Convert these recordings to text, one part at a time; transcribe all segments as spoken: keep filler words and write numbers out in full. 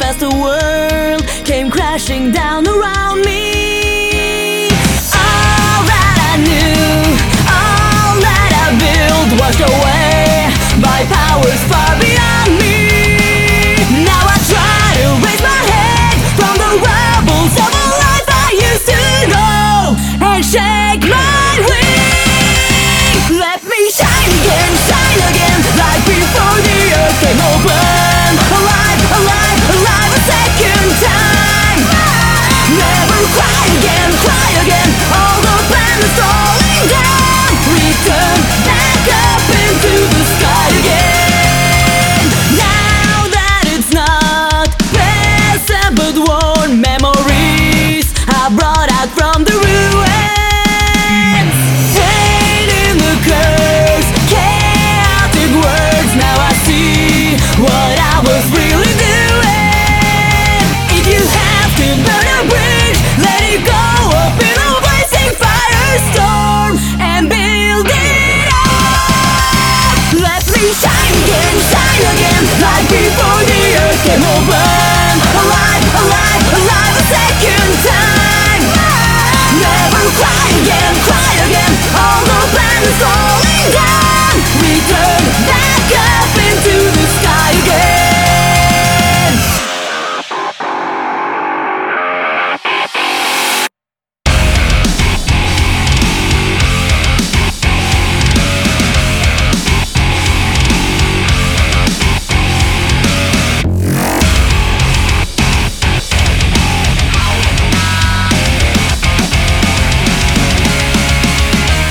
as the world came crashing down around me. All that I knew, all that I built, washed away by powers far beyond me. Now I try to raise my head from the rubbles of a life I used to know and shake my wings. Let me shine again, shine again, like before the earth came open. Alive, alive, alive a second time. Never cry again, cry again, all the planets falling down. Return back up into the sky again. Now that it's not present but worn memories I brought out from the ruins. Pain in the curse, chaotic words. Now I see what I was really doing. If you have to burn a bridge, let it go up in a blazing firestorm and build it up. Let me shine again, shine again, like before the earth came open. Alive, alive, alive a second time. Never cry again, cry again, all the planets falling down. Return back up into the sky again.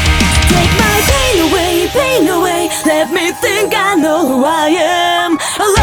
Take my pain away, pain away. Let me think I know who I am.